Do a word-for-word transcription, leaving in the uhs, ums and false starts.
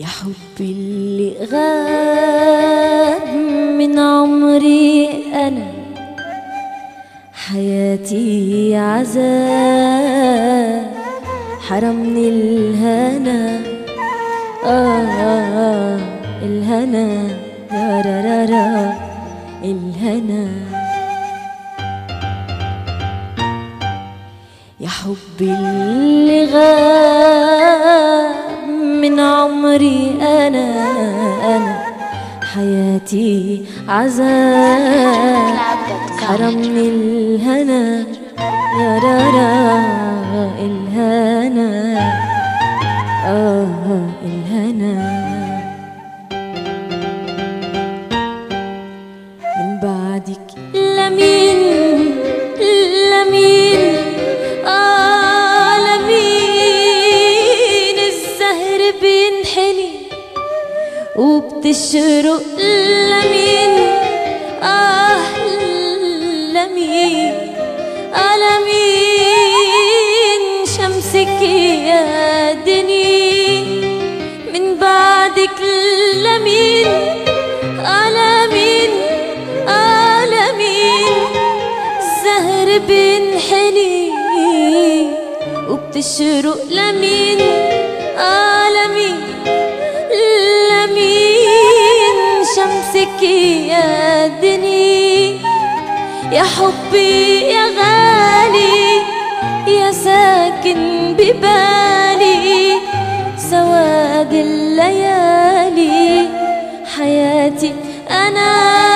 حبي اللي غاب من عمري أنا، حياتي عذاب حرمني الهنا. آه, آه الهنا را را را را الهنا. يا حبي اللي غاب من عمري أنا، أنا حياتي عذاب حرمني الهنا. يا رارا الهنا، آه الهنا. من بعدك لمين لمين آه لمين الزهر بينحني وبتشرق لمين آه لمين آه لمين شمسك يا دني. من بعدك لمين آه لمين آه لمين الزهر بينحني وبتشرق لمين آه لمين لمين شمسك يا دني. يا حبي يا غالي يا ساكن ببالي سواد الليالي، حياتي أنا